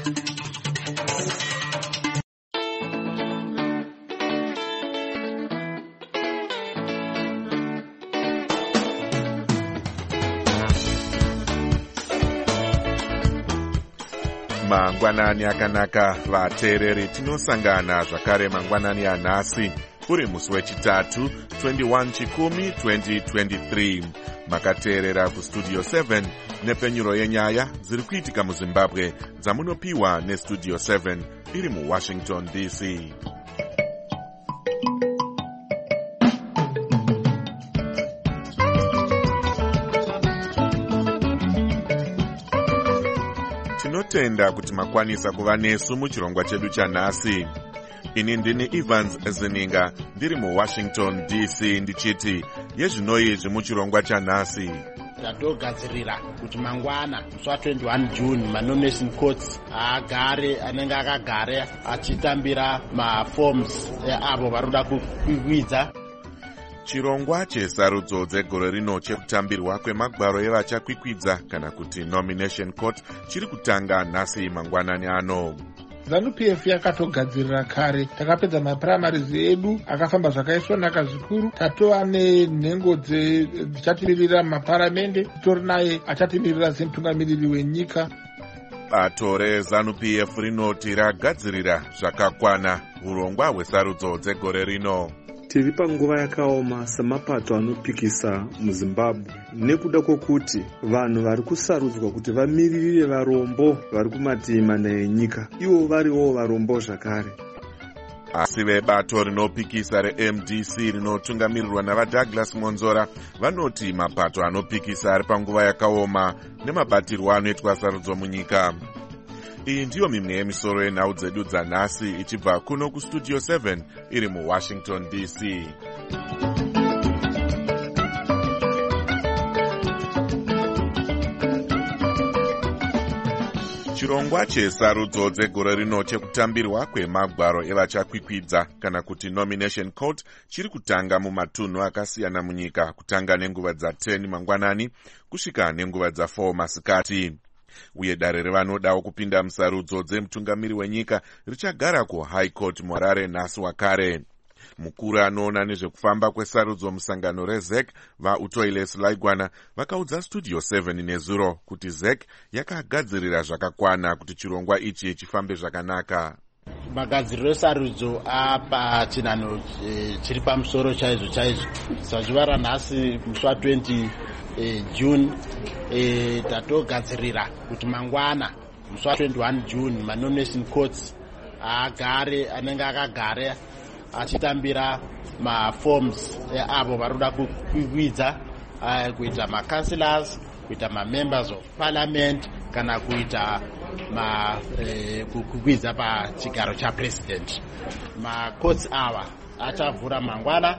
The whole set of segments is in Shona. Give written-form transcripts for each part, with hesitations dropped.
Mangwanani akanaka vateereri, tinosangana zvakare mangwanani anhasi uri musi wechitatu 21 Chikumi 2023. Makateerera kustudio 7 nepenyuro yenyaya dziri kuitika muZimbabwe dzamunopiwa nestudio 7 iri muWashington DC. Tinotenda kuti makwanisa kuva nesu muchirongwa chedu chanhasi. Ini ndini Evans Zininga ndiri muWashington DC ndichiti yezvinoizvi muchirongwa chanhasi. Tatogadzirira kuti mangwana musi wa21 June manomination courts anenge akagara achitambira maforms avo varoda kukwidza. Chirongwa chesarudzo dzegore rino chekutambirwa kwemagwaro evachakwikwidza kana kuti nomination court chiri kutanga nhasi mangwanani ano. ZANU-PF yakatogadzirira kare, takapedza maprimarizi edu akafamba zvakaisvonaka zvikuru. Tatova nenhengo dzichatimirira maparamende, titori naye achatimirira semutungamiriri wenyika. Bato reZANU-PF rinoti ragadzirira zvakakwana urongwa hwesarudzo dzegore rino. Tiri panguva yakaoma samapato anopikisa muZimbabwe nekuda kwokuti vanhu vari kusarudzwa kuti vamiririre varombo vari kumativi mana enyika, ivo variwo varombo zvakare. Asi vebato rinopikisa reMDC rinotungamirirwa navaDouglas Monzora vanoti mapato anopikisa ari panguva yakaoma nemabatirwo anoitwa sarudzo munyika. Iyi ndiyo mimwe yemisoro yenhau dzedu dzanhasi ichibva kuno kustudio 7 iri muWashington DC. Chirongwa chesarudzo dzegore rino chekutambirwa kwemagwaro evachakwikwidza kana kuti nomination court chiri kutanga mumatunhu akasiyana munyika, kutanga nenguva dza10 mangwanani kusvika nenguva dza4 masikati. Uye dare revanodawo kupinda musarudzo dzemutungamiri wenyika richagara kuHigh Court muHarare nhasi wakare. Mukuru anoona nezvekufamba kwesarudzo musangano reZEC vaUtoiles Laigwana vakaudza studio 7 nezuro kuti ZEC yakagadzirira zvakakwana kuti chirongwa ichi chifambe zvakanaka. Magadziriro esarudzo apa chinano chiri pamusoro chaizvo. Sazuva ranhasi musi wa20 June tatogadzirira kuti mangwana musi wa21 June manomination courts anenge akagara achitambira maforms avo varoda kukwidza, kuita macouncillors, kuita mamembers of parliament kana kuita kukwidza pachigaro chapresident. Macourts ava achavhura mangwana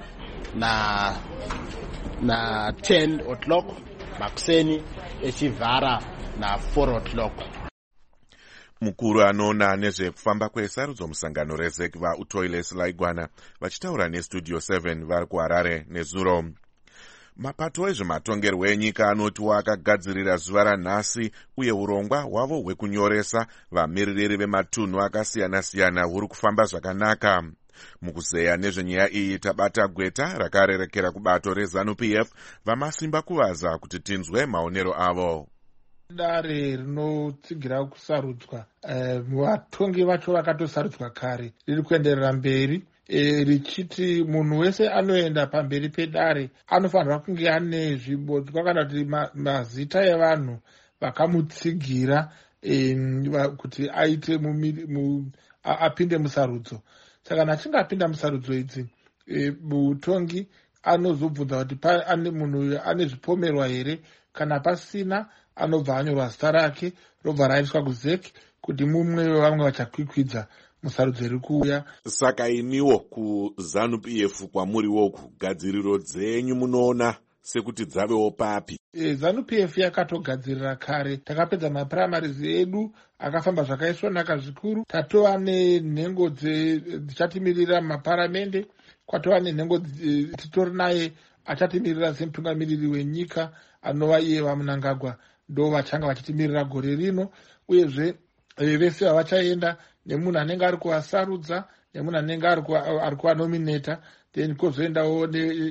na 10 o'clock makuseni echivhara na 4 o'clock. Mukuru anoona nezvekufamba kwesarudzo musangano reZEC vaUtoiles Laigwana vachitaura nestudio 7 vari kuHarare nezuro. Mapato ezvematongerwo enyika anotiwo akagadzirira zuva ranhasi uye urongwa hwavo hwekunyoresa vamiririri vematunhu akasiyana-siyana huri kufamba zvakanaka. Mukuzeya nezvenyaya iyi tabata gweta rakarerekera kubato reZANU-PF vamasimba kuvaza kuti tinzwe maonero avo. Dare rinotsigira kusarudzwa, vatongi vacho vakatosarudzwa kare, riri kuenderera mberi richiti munhu wese anoenda pamberi pedare anofanirwa kunge ane zvibodzwa kana kuti mazita evanhu vakamutsigira kuti aite apinde musarudzo. Saka achinge apinda musarudzo idzi, mutongi anozobvunza kuti ane munhu ane zvipomerwa here, kana pasina anobva anyorwa zita rake robva raiswa kuZEC kuti mumwe wevamwe vachakwikwidza musarudzo iri kuuya. Saka iniwo kuZANU-PF kwamuriwo kugadziriro dzenyu munoona sekuti dzavewo papi? ZANU-PF yakatogadzirira kare, takapedza maprimarizi edu akafamba zvakaisvonaka zvikuru. Tatova nenhengo dzichatimirira maparamende, kwatova nenhengo titori naye achatimirira semutungamiriri wenyika anova iye vaMnangagwa, ndo vachanga vachitimirira gore rino. Uyezve vese havachaenda nemunhu anenge ari kuvasarudza nemunhu anenge ari kuvanominata, then kwozoendawo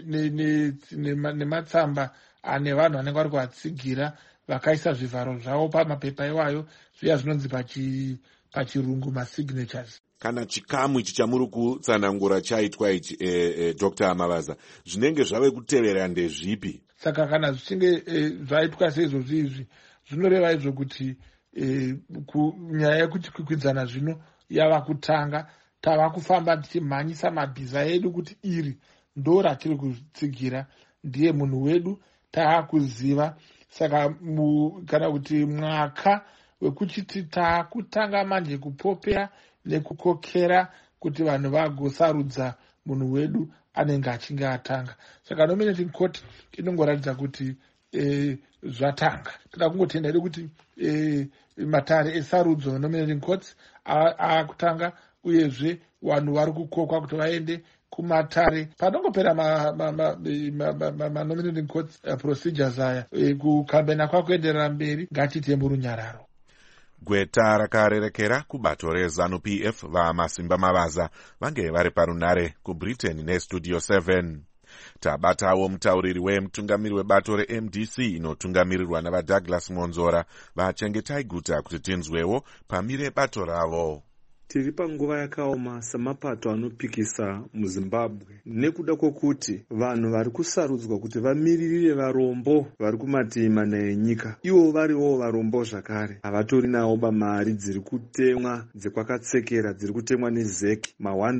nematsamba ane vanhu vanenge vari kuvatsigira vakaisa zvivharo zvavo pamapepa iwayo, zviya zvinonzi pachirungu masignatures. Kana chikamu ichi chamuri kutsanangura chaitwa ichi Dr. Mavaza, zvinenge zvave kutevera ndezvipi? Saka kana zvichinge zvaitwa seizvozvi izvi, zvinoreva izvo kuti nyaya yekuti kwikwidzana zvino yava kutanga. Tava kufamba tichimhanyisa mabhiza edu kuti iri ndo ratiri kutsigira, ndiye munhu wedu, tava kuziva. Saka kana kuti mwaka wekuchiti taakutanga manje kupopera nekukokera kuti vanhu vagosarudza munhu wedu anenge achinge atanga. Saka nominating court inongoratidza kuti zvatanga. Toda kungotenda hedu kuti matare esarudzo nominating courts akutanga, uyezve vanhu vari kukokwa kuti vaende kumatare panongopera nominating courts procedures aya. Kukambena kwakuenderera mberi, ngatite murunyararo. Gweta rakarerekera kubato reZANU-PF vaMasimba Mavaza vange vari parunare kuBritain neStudio 7. Tabatawo mutauriri wemutungamiri webato reMDC inotungamirirwa navaDouglas Monzora vachengetai guta kuti tinzwewo pamire bato ravo. Tiri panguva yakaoma samapato anopikisa muZimbabwe nekuda kwokuti vanhu vari kusarudzwa kuti vamiririre varombo vari kumativi mana enyika, ivo variwo varombo zvakare. Havatori nawo mari dziri kutemwa dzekwakatsekera, dziri kutemwa nezeki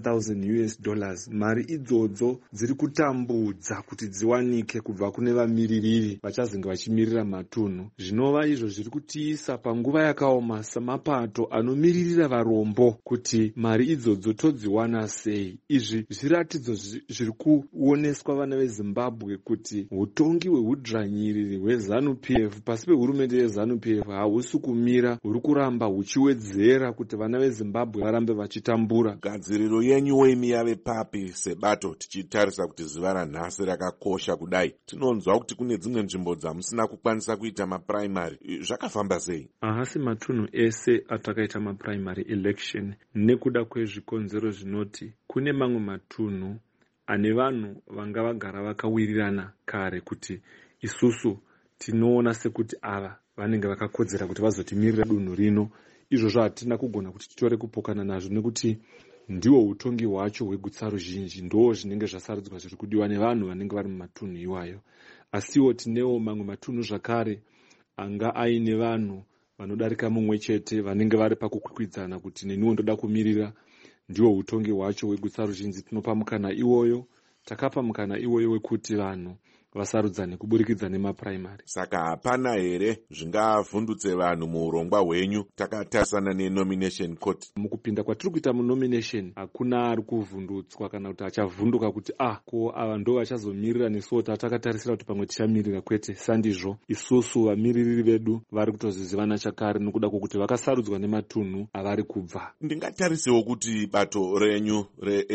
$1,000. Mari idzodzo dziri kutambudza kuti dziwanike kubva kune vamiririri vachazenge vachimirira matunhu. Zvinova izvo zviri kutiisa panguva yakaoma samapato anomiririra varombo kuti mari idzodzo todziwana sei. Izvi zviratidzo zviri kuoneswa vana veZimbabwe kuti utongi hwehudzvanyiriri hweZANU-PF pasi pehurumende yeZANU-PF hahusi kumira, huri kuramba huchiwedzera kuti vana veZimbabwe varambe vachitambura. Gadziriro yenyu weimi yave papi sebato, tichitarisa kuti zuva ranhasi rakakosha kudai? Tinonzwa kuti kune dzimwe nzvimbo dzamusina kukwanisa kuita mapuraimari. Zvakafamba sei? Hahasi matunhu ese atakaita mapuraimari election nekuda kwezvikonzero zvinoti kune mamwe matunhu ane vanhu vanga vagara vakawirirana kare kuti isusu tinoona sekuti ava vanenge vakakodzera kuti vazotimirira dunhu rino. Izvozvo hatina kugona kuti titore kupokana nazvo nekuti ndiwo utongi hwacho hwegutsa ruzhinji ndo zvinenge zvasarudzwa zviri kudiwa nevanhu vanenge vari mumatunhu iwayo. Asiwo tinewo mamwe matunhu zvakare anga aine vanhu vanodarika mumwe chete vanenge vari pakukwikwidzana kuti neniwo ndoda kumirira. Ndiwo utongi hwacho hwegutsa ruzhinji. Tinopa mukana iwoyo, takapa mukana iwoyo wekuti vanhu vasarudzane kuburikidza nemapuraimari. Saka hapana here zvingavhundutse vanhu muurongwa hwenyu takatarisana nenomination court? Mukupinda kwatiri kuita munomination hakuna ari kuvhundutswa kana kuti achavhunduka kuti ko ava ndo vachazomirira nesuwo tatakatarisa kuti pamwe tichamirira. Kwete, sandizvo. Isusu vamiririri vedu vari kutozvizivana chakare nokuda kwokuti vakasarudzwa nematunhu avari kubva. Ndingatarisewo kuti bato renyu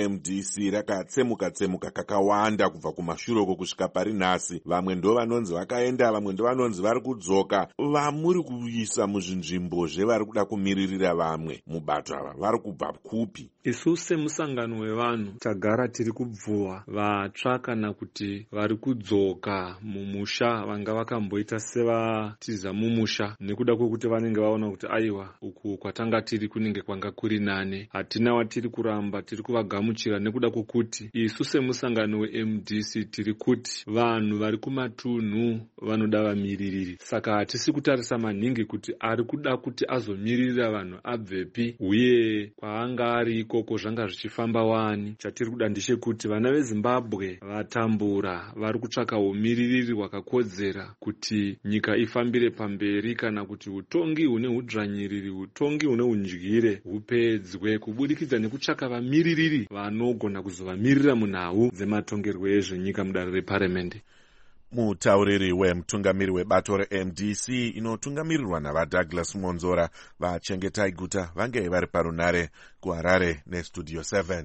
reMDC rakatsemuka kakawanda kubva kumashuroko kusvika pari nhasi. Vamwe ndo vanonzi vakaenda, vamwe ndo vanonzi vari kudzoka. Vamuri kuisa muzvinzvimbo zvevari kuda kumiririra vamwe mubato ava vari kubva kupi? Isu semusangano wevanhu tagara tiri kubvuwa vatsva kana kuti vari kudzoka mumusha vanga vakamboita sevatiza mumusha nekuda kwekuti vanenge vaona kuti aiwa uku kwatanga tiri kunenge kwanga kuri nane. Hatina watiri kuramba tiri kuvagamuchira nekuda kwokuti isu semusangano weMDC tiri kuti vanhu vari kumatunhu vanoda vamiririri. Saka hatisi kutarisa maningi kuti ari kuda kuti azomiririra vanhu abvepi uye kwaanga ari ikoko zvanga zvichifamba wani. Chatiri kuda ndechekuti vana veZimbabwe vatambura vari kutsvaka umiririri hwakakodzera kuti nyika ifambire pamberi kana kuti utongi hune udzvanyiriri, utongi hune undyire hupedzwe kubudikidza nekutsvaka vamiririri vanogona kuzovamirira munhau dzematongerwo ezvenyika mudare reparamendi. Mutauriri wemutungamiri webato reMDC inotungamirirwa navaDouglas Monzora vachengetai guta vange vari parunare kuHarare neStudio 7.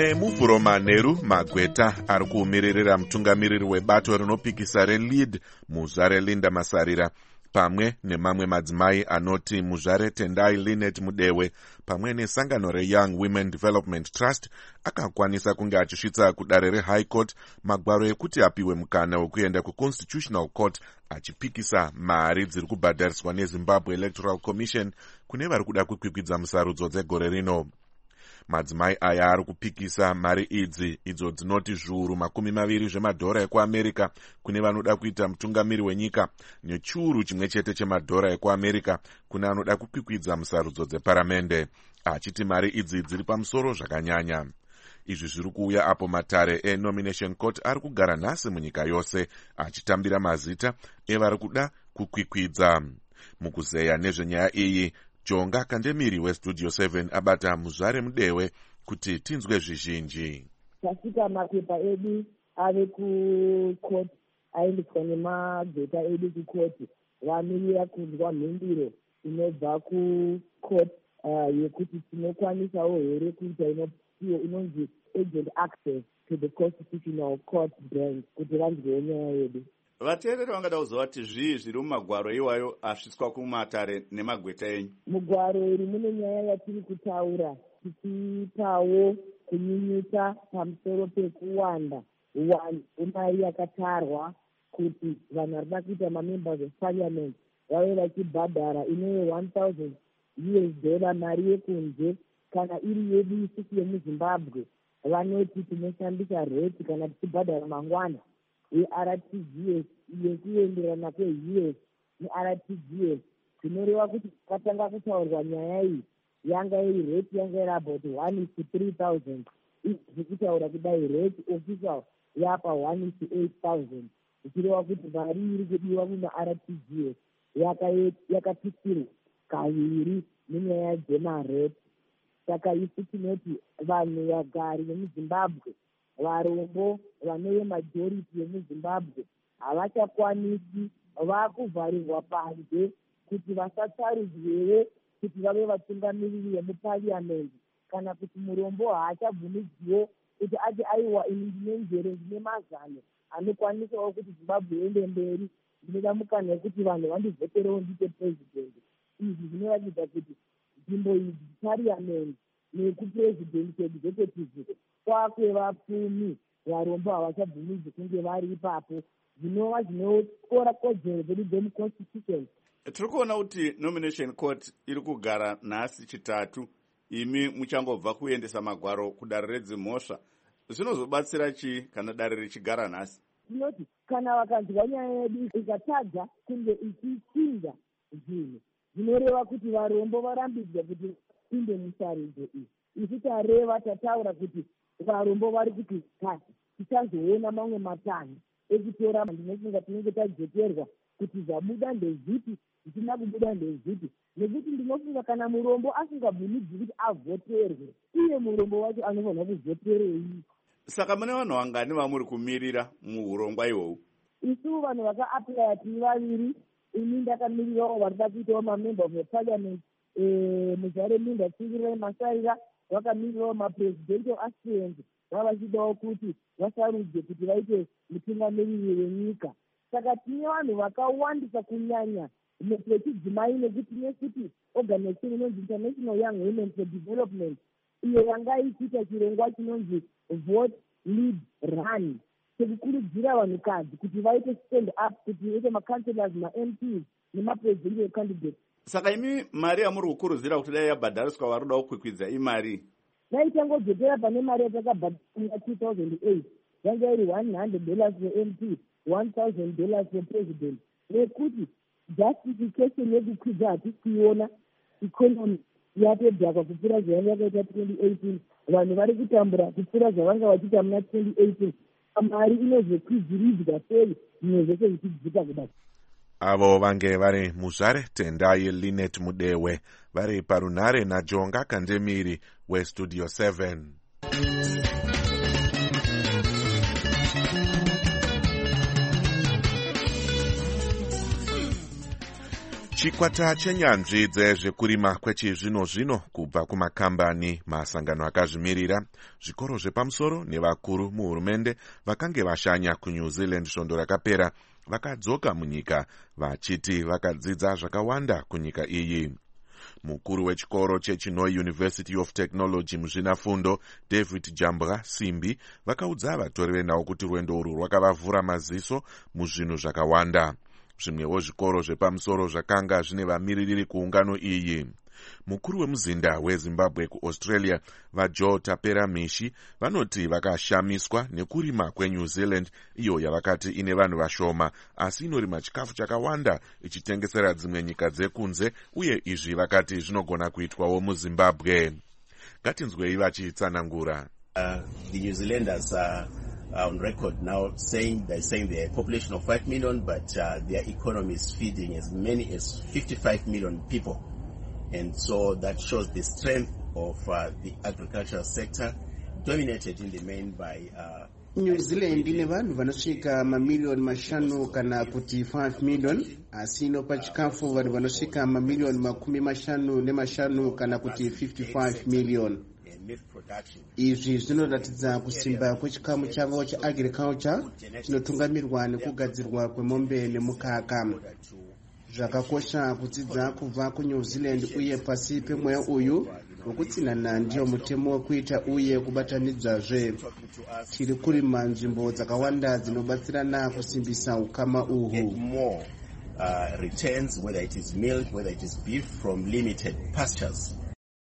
nemuvhuroma Nheru Magweta ari kuumiririra mutungamiriri webato rinopikisa reLead muzvare Linda Masarira, pamwe nemamwe madzimai anoti muzvare Tendai Linet Mudewe pamwe nesangano reYoung Women Development Trust akakwanisa kunge achisvitsa kudare reHigh Court magwaro ekuti apiwe mukana wekuenda kuConstitutional Court achipikisa mari dziri kubhadhariswa neZimbabwe Electoral Commission kune vari kuda kukwikwidza musarudzo dzegore rino. Madzimai aya ari kupikisa mari idzi idzo dzinoti zviuru $20 zvemadhora ekuAmerica kune vanoda kuita mutungamiri wenyika nechiuru chimwe chete chemadhora ekuAmerica kune anoda kukwikwidza musarudzo dzeparamende, achiti mari idzi dziri pamusoro zvakanyanya. Izvi zviri kuuya apo matare eNomination Court ari kugara nhasi munyika yose achitambira mazita evari kuda kukwikwidza. Mukuzeya nezvenyaya iyi, Jonga Kandemiri weStudio 7 abata muzvare Mudewe kuti tinzwe zvizhinji. Tasvika mapepa edu ave kucourt, aendeswa nemagweta edu kucourt, vamirira kunzwa mhinduro inobva kucourt yekuti tinokwanisawo here kuita inonzi agent access to the Constitutional Court branch kuti vanzwewo nyaya yedu. Vateereri vangada kuzova kuti zvii zviri mumagwaro iwayo asvitswa kumatare nemagweta enyu? Mugwaro iri mune nyaya yatiri kutaura, tichipawo kunyinyika pamusoro pekuwanda mari yakatarwa kuti vanhu vari kuda kuita mamembers of parliament vave vachibhadhara inove $1,000 mari yekunze, kana iri yedu isusu yemuZimbabwe vanoti tinoshandisa rate kana tichibhadhara mangwana yeRTGS yekuenderana kweUS neRTGS. Zvinoreva kuti pakatanga kutaurwa nyaya iyi yanga iri rate yanga iri about 1:3,000, izvi kutaura kudai rate official yapa 1:8,000, zvichireva kuti mari iri kudiwa mumaRTGS yakapisirwa kaviri nenyaya dzemarate. Saka isu tinoti vanhu vagari vemuZimbabwe, varombo vanove majority yemuZimbabwe havachakwanisi, vakuvharirwa panze kuti vasatsarudzwewo kuti vave vatungamiriri vemupariamendi, kana kuti murombo haachabvumidziwo kuti ati aiwa ini ndine njere ndine mazano anokwanisawo kuti Zimbabwe iende mberi, ndinoda mukana wekuti vanhu vandivhoterewo ndiite president. Izvi zvinoratidza kuti nzvimbo idzi pariamendi nekupresident executive kwakwevapfumi varombo havachabvumidzi kunge vari ipapo, zvinova zvinokora kodzero dzedu dzemuconstitution. Tiri kuona kuti Nomination Court iri kugara nhasi chitatu, imi muchangobva kuendesa magwaro kudare redzimhosva. Zvinozobatsira chii kana dare richigara nhasi? Tinoti kana vakanzwa nyaya yedu ikatadza kunge ichichinja zvinhu, zvinoreva kuti varombo varambidzwa kuti inde musarudzo iyi. Isu tareva tataura kuti varombo vari kuti kasi tichazoona mamwe matanho ekutora ndinofunga tinenge tajeterwa kuti zvabuda ndezvipi, zvisina kubuda ndezvipi, nekuti ndinofunga kana murombo asingabvumidzi kuti avhoterwe, iye murombo wacho anofanira kuvhoterei. Saka mune vanhu vangani vamuri kumirira muurongwa ihwohwu? Isu vanhu vakaaplaya tiri vaviri, ini ndakamirirawo varida kuitawo mamember of the parliament muzvare Linda Masarira, vakamirirawo mapresidential aspirants vavachidawo kuti vasarudze kuti vaite mutungamiriri wenyika. Saka tine vanhu vakawandisa kunyanya vechidzimai, nekuti nekuti organization inonzi International Young Women for Development iyo yanga ichiita chirongwa chinonzi Vote Lead Run, chekukurudzira vanhukadzi kuti vaite stand up, kuti vaite macancelors, maMPs nemapresidential candidates. Saka imi mari yamuri kukurudzira kuti dai yabhadhariswa vari kuda kukwikwidza imari? Naitangodzokera pane mari yatakabhadhara 2008 yanga iri $100 for-MP, $1,000 for-president, nekuti justification yekukwidza hatisi kuiona. Economy yatodhakwa kupfuura zvayanga yakaita 2018, vanhu vari kutambura kupfuura zvavanga vachiita muna 2018. Mari inozokwidziridzwa sei zvimwe zvese zvichidzika kudai. Avo vange vari muzvare Tendai Linet Mudewe vari parunhare naJonga Kandemiri weStudio 7. Chikwata chenyanzvi dzezvekurima kwechizvino-zvino kubva kumakambani, masangano akazvimirira, zvikoro zvepamusoro nevakuru muhurumende vakange vashanya kuNew Zealand svondo rakapera vakadzoka munyika vachiti vakadzidza zvakawanda kunyika iyi. Mukuru wechikoro cheChinoi University of Technology muzvinafundo David Jambra Simbi vakaudza vatori venhau kuti rwendo urwu rwakavavhura maziso muzvinhu zvakawanda. Zvimwewo zvikoro zvepamusoro zvakanga zvine vamiririri kuungano iyi. Mukuru wemuzinda weZimbabwe kuAustralia vaJoe Tapera Mishi vanoti vakashamiswa nekurima kweNew Zealand, iyo yavakati ine vanhu vashoma asi inorima chikafu chakawanda ichitengesera dzimwe nyika dzekunze, uye izvi vakati zvinogona kuitwawo muZimbabwe. Ngatinzwei vachitsanangura. The New Zealanders on record now saying they're a population of 5 million, but their economy is feeding as many as 55 million people. And so that shows the strength of the agricultural sector, dominated in the main by New Zealand ine vanhu vanosvika mamiliyoni mashanu kana kuti 5 million, asi inopa chikafu vanhu vanosvika mamiliyoni makumi mashanu nemashanu kana kuti 55 million. Izvi zvinoratidza kusimba kwechikamu chavo cheagriculture chinotungamirwa nekugadzirwa kwemombe nemukaka. Zvakakosha kudzidza kubva kuNew Zealand, uye pasi pemweya uyu wokutsinana ndiyo mutemo wekuita uye kubatanidzazve. Tiri kurima nzvimbo dzakawanda dzinobatsirana kusimbisa ukama uhu. Returns, whether it is milk, whether it is beef, from limited pastures.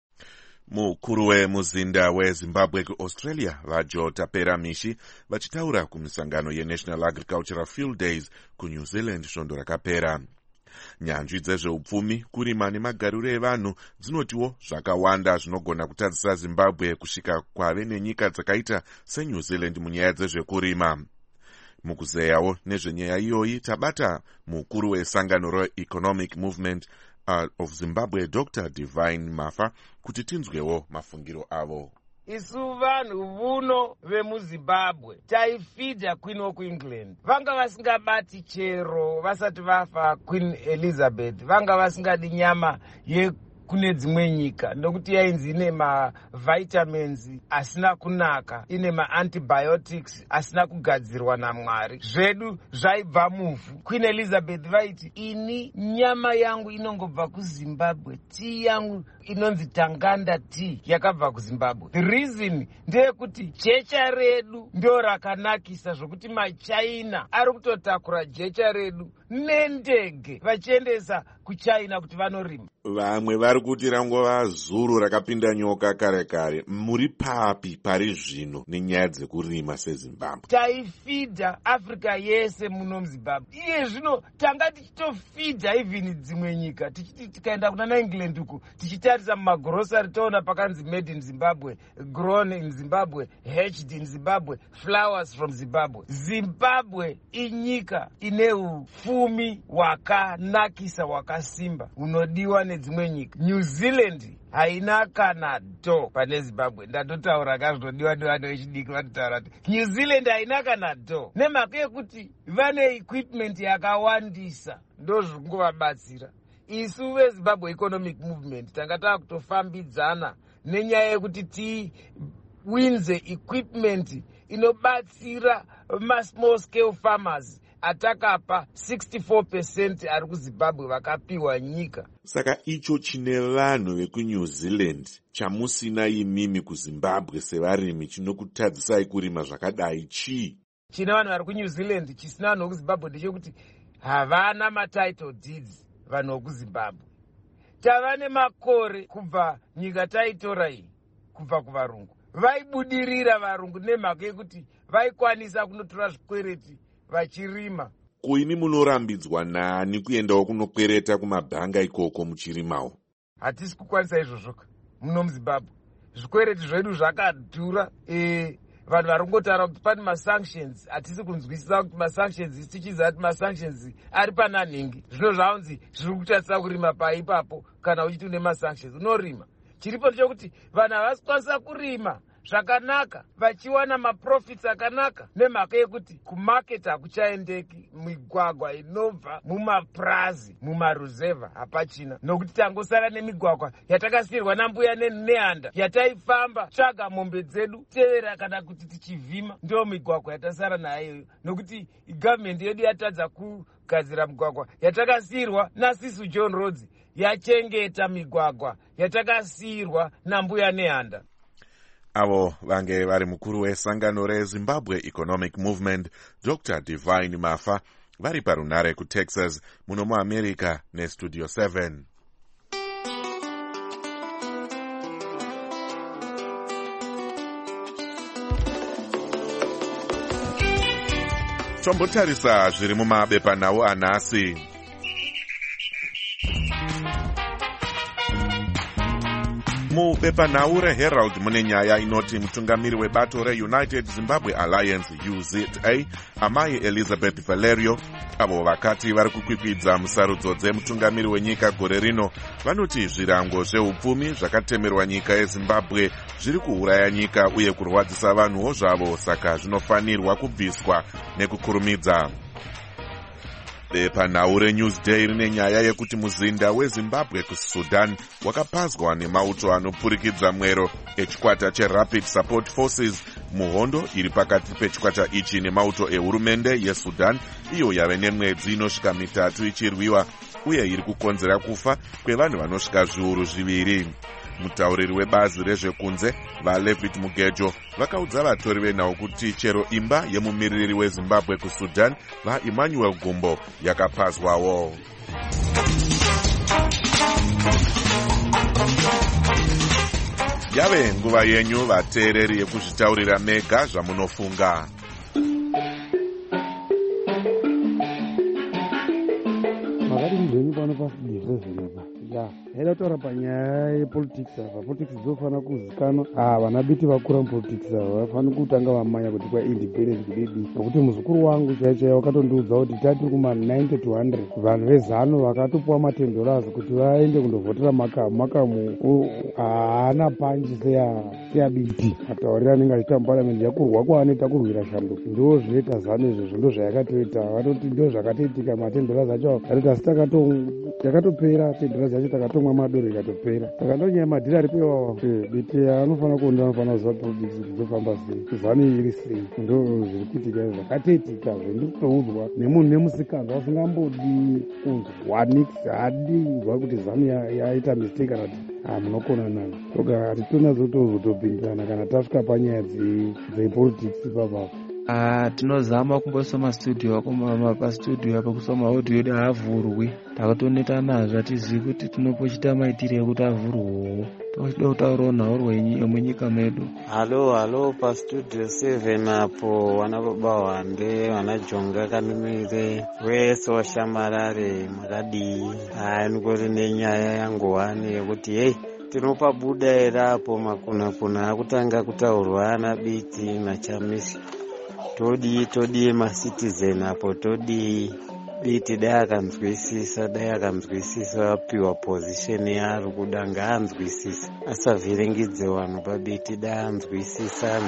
Mukuru wemuzinda weZimbabwe kuAustralia vaJoe Tapera Mishi vachitaura kumisangano yeNational Agricultural Field Days kuNew Zealand svondo rakapera. Nyanzvi dzezveupfumi, kurima nemagariro evanhu dzinotiwo zvakawanda zvinogona kutadzisa Zimbabwe kusvika kwave nenyika dzakaita seNew Zealand munyaya dzezvekurima. Mukuzeyawo nezvenyaya iyoyi tabata mukuru wesangano reEconomic Movement of Zimbabwe Dr. Divine Mafa kuti tinzwewo mafungiro avo. Isu vanhu vuno vemuZimbabwe taifidha Queen of England. Vanga vasingabati chero vasati vafa Queen Elizabeth. Vanga vasingadi nyama kune dzimwe nyika nokuti yainzi ine mavitamins asina kunaka, ine maantibiotics asina kugadzirwa naMwari. Zvedu zvaibva muvhu. Queen Elizabeth vaiti, ini nyama yangu inongobva kuZimbabwe, tii yangu inonzi Tanganda tea yakabva kuZimbabwe. The reason ndeyekuti jecha redu ndio rakanakisa zvokuti maChina ari kutotakura jecha redu nendege vachiendesa kuChina kuti vanorima. Vamwe vari kuti rangova zuru rakapinda nyoka kare kare. Muri papi pari zvino nenyaya dzekurima seZimbabwe? Taifidha Africa yese muno muZimbabwe. Iye zvino tanga tichitofidha even dzimwe nyika. Tikaenda kuna England uku tichitarisa mumagrocery toona pakanzi made in Zimbabwe, grown in Zimbabwe, hatched in Zimbabwe, flowers from Zimbabwe. Zimbabwe inyika ine ufumi wakanakisa wakasimba unodiwa nedzimwe nyika. New Zealand haina kana do pane Zimbabwe. Ndatotaura kazvinodiwa nevanhu vechidiki vatotaura kuti New Zealand haina kana do, nemhaka yekuti vane equipment yakawandisa, ndo zvikungovabatsira. Isu veZimbabwe Economic Movement tanga takutofambidzana nenyaya yekuti tiwinze equipment inobatsira ma-small scale farmers atakapa 64% ari kuZimbabwe vakapiwa nyika. Saka icho chine vanhu vekuNew Zealand chamusina imimi kuZimbabwe sevarimi chinokutadzisai kurima zvakadai chii? Chine vanhu vari kuNew Zealand chisina vanhu vekuZimbabwe ndechekuti havana matitle deeds vanhu vekuZimbabwe. Tava nemakore kubva nyika taitora iyi kubva kuvarungu. Vaibudirira varungu nemhaka yekuti vaikwanisa kunotora zvikwereti vachirima. Kuini munorambidzwa nani kuendawo kunokwereta kumabhanga ikoko muchirimawo? Hatisi kukwanisa izvozvo muno muZimbabwe. Zvikwereti zvedu zvakadhura. Vanhu varingotaura kuti pane masanctions, hatisi kunzwisisa kuti masanctions, tichiziva kuti masanctions ari pananhingi. Zvino zvaunzi zviri kutarisa kurima paipapo kana uchiti une masanctions unorima. Chiripo ndechekuti vanhu havasi kwanisa kurima zvakanaka vachiwana maprofits akanaka, nemhaka yekuti kumaketi hakuchaendeki. Migwagwa inobva mumapurazi mumaruzevha hapachina, nokuti tangosara nemigwagwa yatakasiyirwa nambuya nehanda yataifamba tsvaga mombe dzedu tevera kana kuti tichivhima. Ndio migwagwa yatasara nayo, nokuti gavhmendi yedu yatadza kugadzira migwagwa yatakasiyirwa naSisu John Rhodes, yachengeta migwagwa yatakasiyirwa nambuya nehanda. Avo vange vari mukuru wesangano reZimbabwe Economic Movement Dr. Divine Mafa vari parunare kuTexas muno muAmerica neStudio 7. Tombotarisa zviri mumabepanhau anhasi. Mubepanhau reHerald mune nyaya inoti mutungamiri webato reUnited Zimbabwe Alliance UZA amai Elizabeth Valerio, avo vakati vari kukwikwidza musarudzo dzemutungamiri wenyika gore rino, vanoti zvirango zveupfumi zvakatemerwa nyika yeZimbabwe zviri kuuraya nyika uye kurwadzisa vanhuwo zvavo, saka zvinofanirwa kubviswa nekukurumidza. Bepanhau reNewsday rine nyaya yekuti muzinda weZimbabwe kuSudan wakapazwa nemauto anopurikidza mwero echikwata cheRapid Support Forces muhondo iri pakati pechikwata ichi nemauto ehurumende yeSudan, iyo yave nemwedzi inosvika mitatu ichirwiwa uye iri kukonzera kufa kwevanhu vanosvika zviuru zviviri. Mutauriri webazi rezvekunze vaLevit Mugejo vakaudza vatori venhau kuti chero imba yemumiriri weZimbabwe kuSudan vaEmmanuel Gumbo yakapazwawo. Yave nguva yenyu vateereri yekuzvitaurira mega zvamunofunga. Makati muzvenyu pano pasidizvezvineba haida kutaura panyaya yepolitics apa. Politics dzofana kuzikanwa. Vana biti vakura mupolitics ava vafani kutanga vamanya kuti kwaindependent kudidi, nokuti muzukuru wangu chaichaiya wakatondiudza kuti tati kuma 90 to 100 vanhu vezano vakatopuwa $10 kuti vaende kundovhotera makamu haana panji seyabiti. Ataurira anenge achiita muparamendi yakurwa kwaanoita kurwira shanduko. Ndo zvinoita zano izvozvo, ndo zvayakatoita. Vatoti ndo zvakatoitika $10 acho atoti asi takatopera $10 acho takatomwa madoro ikatopera. Saka ndonyaya madhiri ari pewawa biti anofana kuonda, anofana kuziva politics kuti dzofamba sei, zani iri sei. Ndo zviri kuitika zvakatoitika zvendikutoudzwa nemunhu nemusikazwa asingambodi kunzwa nix, haadi kunzwa kuti zanu yaita mistake kana kuti munokona nayo. Toka hatitona zotozotopindirana kana tasvika panyaya dzepolitics ipapapo. Tinozama kumbosoma studio akomama pastudio apa kusoma audio yedu haavhurwi. Takatoneta nazvo hatizivi kuti tinopochita maitiro ekuti avhurwewo. Tochida kutaurawo nhau rwemunyika medu. Halo pastudio 7 apo wana baba wande wana jonga kanimire wese washamarare makadii. Ningori nenyaya yangu wane yekuti hei tinopa buda era apo makuna akutanga kutaurwa ana biti nachamisi. Todi macitizen apo todi biti dai akanzwisisa apiwa position yari kuda ngaanzwisisa, asavhiringidze vanhu pabiti. Dai anzwisisa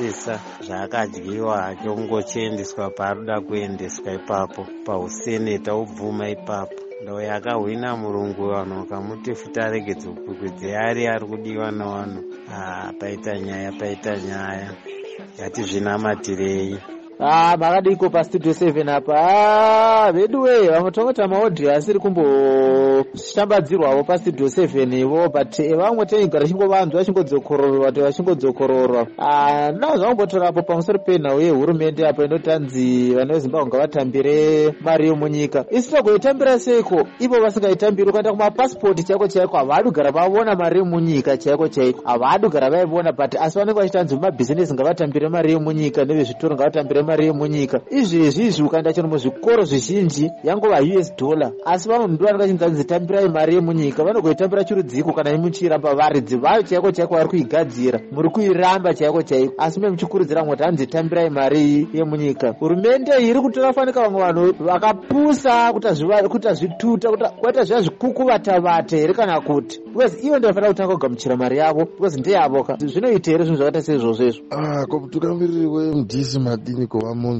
zvaakadyiwa hake ungochiendeswa paarikuda kuendeswa ipapo pauseneta ubvuma ipapo. Ndo yakahwina murungu vanhu vakamuti futi aregedze kukwikwidze yari ari kudiwa navanhu. Paita nyaya yatizvinamatirei. Makadiko pastudio 7 apa vedu vamotongota maodhi asiri kumboshambadzirwawo pastudio 7 ivo, but vamwe teigara chingovanzwa vachingodzokororwa. Ndazvangombotorapo pamusoro penhau yehurumende apa inotanzi vana veZimbabwe ngavatambire mari yomunyika. Isi togoitambira seiko ivo vasingaitambiri? Ukaenda kumapasipoti chaiko havadi kugara vavona mari yomunyika chaiko havadi kugara vaivona, but asi vanenge vachitanzi mumabhizinesi ngavatambire mari yomunyika, nevezvitoro ngavatambire mari mari yemunyika. Izvezvi ukaenda chino muzvikoro zvizhinji yangova US dollar, asi vanondiwa vakachinzi tambirai mari yemunyika, vanogoitambira chirudziko kana imuchiramba varidzi vayo chaiko chaiko vari kuigadzira muri kuiramba chaiko chaiko, asi memuchikurudzira kuti hanzi tambirai mari yemunyika. Hurumende iri kutora fanika vamwe vanhu vakapusa kuita zvituta kwaita zviya zvikukuvatavata here kana kuti because ivo ndofanira kutanga kugamuchira mari yavo because ndeyavoka. Zvinoita here zvinhu zvakaita seizvozvo izvo? Mutungamiriri wemudhisi madiniko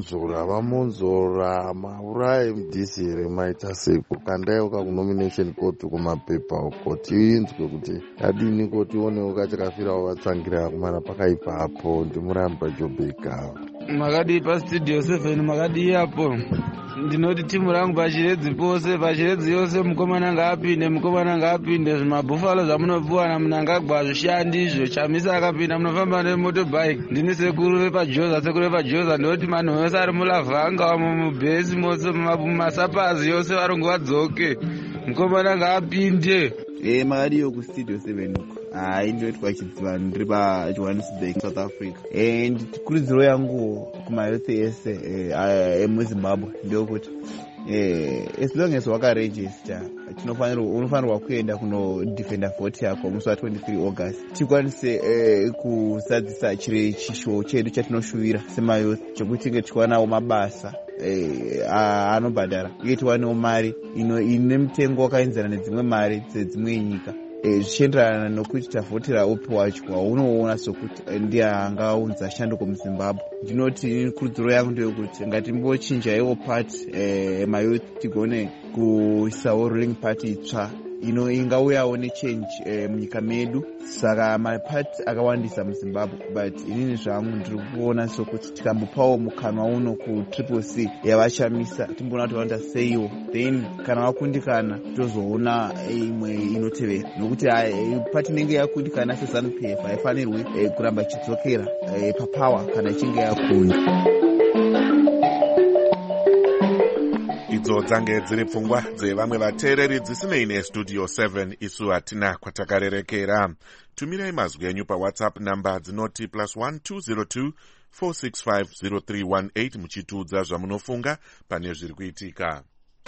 vamonzora mauraya emudhisi here maita seiko kandaiuka kunomination court kumapepa koti inzwe kuti adiniko tionewo kachakafirawo vatsangira kumana pakaipapo ndimuramba Jobeka. Makadi pastudio 7 makadi apo ndinoti timu rangu pachiredzi pose pachiredzi yose mukomana ngaapinde zvimabhufalo zvamunopuwana munangagwa zvishandi izvo chamisa akapinda munofamba nemotobike. Ndini sekuru vepajoza ndoti manhu yose ari mulavhanga mubhesi mose mumasapazi yose varongo vadzoke mukomana ngaapinde. Makadiyo kustudio 7 uko indoitwa chidziva ndiri paJohannesburg South Africa. Kurudziro yangu kumayouth ese emuZimbabwe ndokuti as long as wakaregister unofanirwa kuenda kunodefenda vhoti yako musi wa23 August tikwanise kuzadzisa chishuwo chedu chatinoshuvira semayouth chokuti tinge tichiwanawo mabasa anobhadhara uye tiwanewo mari ine mutengo wakaenzana nedzimwe mari dzedzimwe nyika zvichienderana nokuti tavhotera upi wacho waunoona sokuti ndiye angaunza shanduko muZimbabwe. Ndinoti kurudziro yangu ndeyekuti ngatimbochinjaiwo party mayouth tigone kuisawo ruling party itsva ingauyawo nechange munyika medu. Saka mapati akawandisa muZimbabwe but inini zvangu ndiri kuona sokuti tikambopawo mukanwa uno kuCCC yavashamisa timboona kuti vanoita seiwo then kana vakundikana tozoona imwe inotevera, nokuti pati inenge yakundikana seZANU-PF haifanirwi kuramba ichidzokera papawa kana ichinge yakunda. Idzo dzange dziri pfungwa dzevamwe vateereri dzisinei nestudio 7 isu hatina kwatakarerekera. Tumirai mazwi enyu paWhatsApp namba dzinoti +1 202 465 0318 muchitiudza zvamunofunga pane zviri kuitika.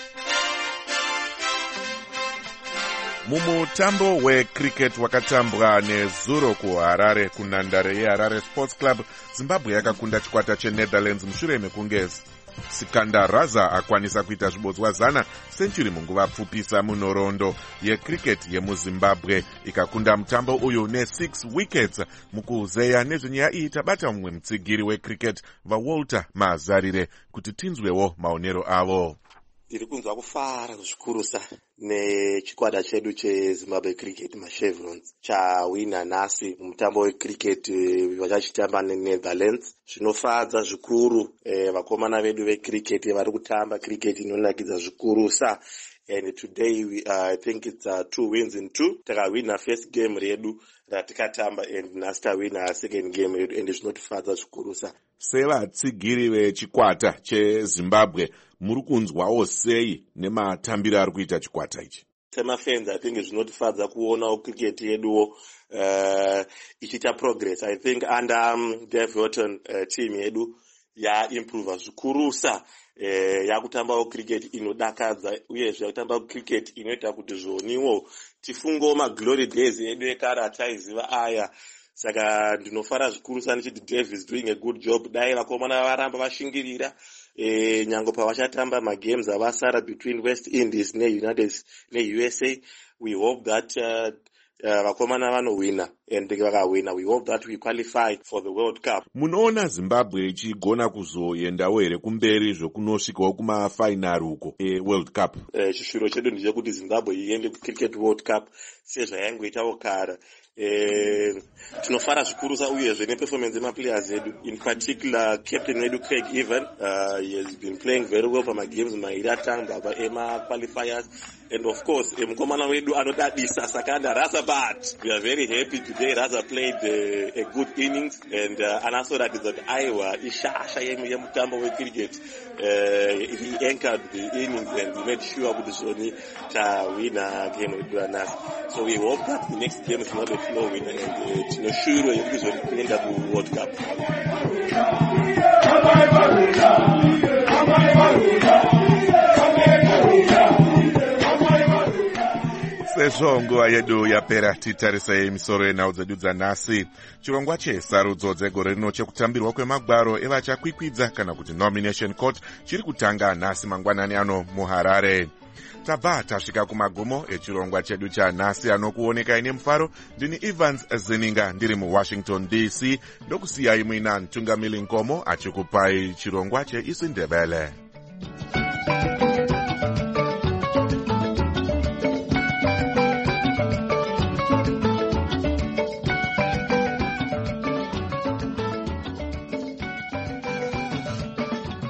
Mumutambo wecricket wakatambwa nezuro kuHarare kunhandare yeHarare Sports Club, Zimbabwe yakakunda chikwata cheNetherlands mushure mekunge Sikandar Raza akwanisa kuita zvibodzwa 100 century munguva pfupisa munhoroondo yecricket yemuZimbabwe, ikakunda mutambo uyu ne6 wickets. Mukuzeya nezvenyaya iyi tabata mumwe mutsigiri wecricket vaWalter Mazarire kuti tinzwewo maonero avo. Ndiri kunzwa kufara zvikurusa nechikwata chedu cheZimbabwe Cricket maChevrons chawina nhasi mumutambo wecricket vachachitamba neNetherlands. Zvinofadza zvikuru, vakomana vedu vecricket vari kutamba cricket inonakidza zvikurusa. And today I think it's 2 wins in 2. Takawina first game redu ratikatamba and nhasi tawina second game redu and zvinotifadza zvikurusa. Sevatsigiri vechikwata cheZimbabwe muri kunzwawo sei nematambiro ari kuita chikwata ichi? Semafans I think zvinotifadza kuonawo cricket yeduwo ichiita progress. I think under Dave Houghton team yedu yaimprova zvikurusa. Yakutambawo cricket inodakadza uyezve yakutamba cricket inoita kuti zvoniwo tifungewo maglory days edu ekare ataiziva aya. Saka ndinofara zvikuru ndichiti Dave is doing a good job. Dai vakomana varamba vashingirira nyango pavachatamba magames avasara between West Indies neUSA. We hope that vakomana vanowina and vakawina we hope that we qualify for the World Cup. Munoona Zimbabwe ichigona kuzoendawo here kumberi zvokunosvikawo kumafainari uko World Cup? Chishiro chedu ndechekuti Zimbabwe iende kuCricket World Cup sezvayangoitawo kare. Tinofara zvikurusa uyezve neperformance yemaplayers edu, in particular captain wedu Craig Evan. He has been playing very well pamagames mairi atanga ema-qualifiers, and of course mukomana wedu anodadisa Sakanda Raza, but we are very happy today. Raza played a good innings and anasoratidza kuti aiwa ishasha yemutambo wecricket. He anchored the innings and he made sure kuti zvoni tawina game wedu anasi. So we hope that the next game is not a flow winner and tinoshure yekuti zvoni kuenda kuWorld Cup. sezvo nguva yedu yapera, titarisei misoro yenhau dzedu dzanhasi. Chirongwa chesarudzo dzegore rino chekutambirwa kwemagwaro evachakwikwidza kana kuti nomination court chiri kutanga nhasi mangwanani ano muHarare. Tabva tasvika kumagumo echirongwa chedu chanhasi, anokuonekai nemufaro. Ndini Evans Zininga ndiri muWashington DC, ndokusiyai muina Ntungamili Nkomo achikupai chirongwa cheIsiNdebele.